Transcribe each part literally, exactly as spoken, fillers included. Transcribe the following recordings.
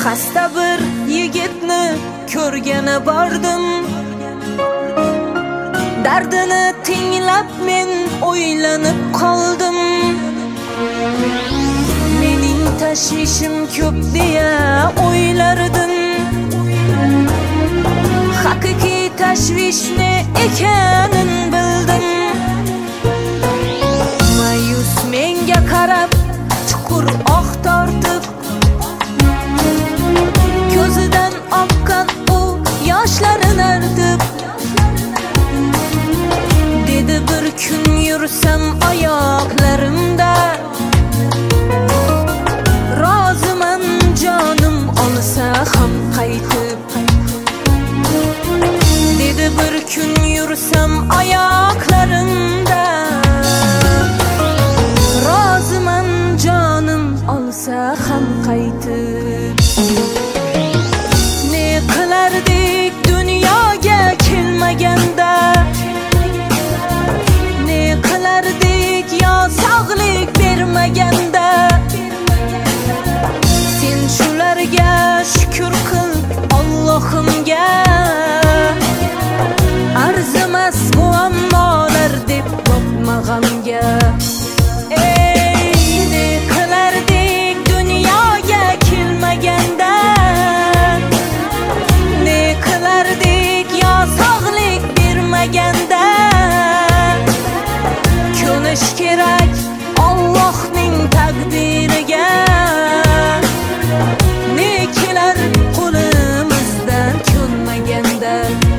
Xasta bir yigitni ko'rgani bordim. Dardini tinglab men o'ylanib qoldim. Mening tashvishim ko'p deya o'ylardim. Haqiqiy tashvish ne ekanini bildim. Mayus menga qarab chuqur oh tortib, ko'zidan oqqan u yoshlarini artib, dedi bir kun yursam oyoqlarimda, roziman jonim olsa ham qaytib. Dedi bir kun yursam oyoqlarimda, roziman jonim olsa ham qaytib. Ne qilardik dunyoga kelmaganda, ne qilardik yo sog'lik bermaganda. Sen shularga shukr qil Allohimga, arzimas muammolar deb boqmaganga. Ey, ne qilardik dunyoga kelmaganda, ne qilardik yo sog'lik bermaganda. Ko'nish kerak Allohning taqdiriga, ne kelar qo'limizdan ko'nmaganda.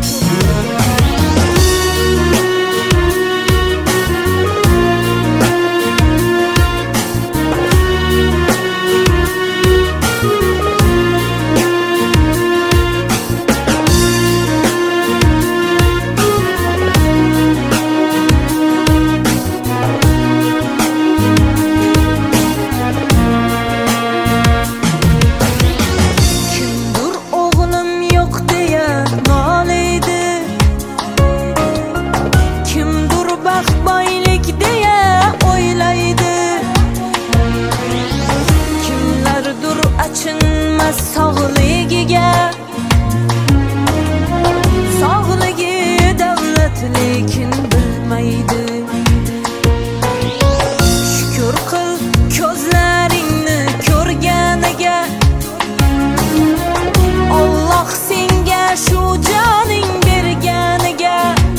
Achinmas sog'ligiga, sog'ligi davlat lekin bilmaydi. Shukr qil ko'zlaringni ko'rganiga, Alloh senga shu joning berganiga.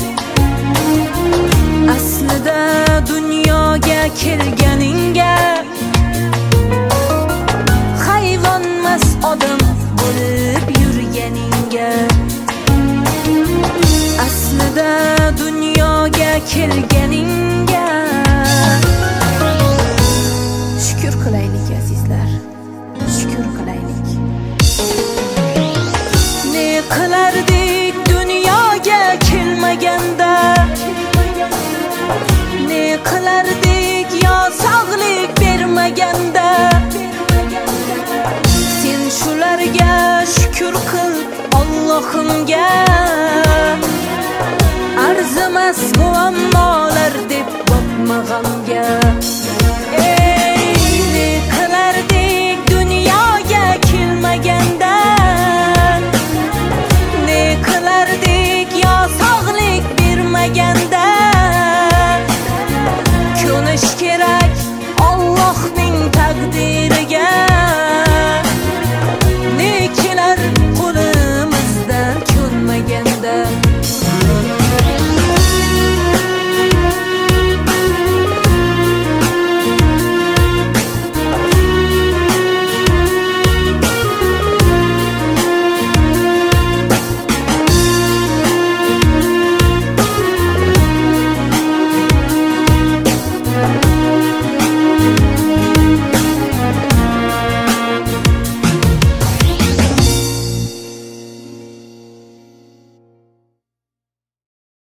Aslida dunyoga kelganingga hayvonmas odam bo'lib yurganingga. Aslida dunyoga kelganingga shukr qilaylik azizlar, shukr qilaylik. Ne qilardik dunyoga kelmaganda, ne qilardik yo sog'lik bermaganda. Sen shularga shukr qil Allohimga, arzimas muammolar deb boqmaganga.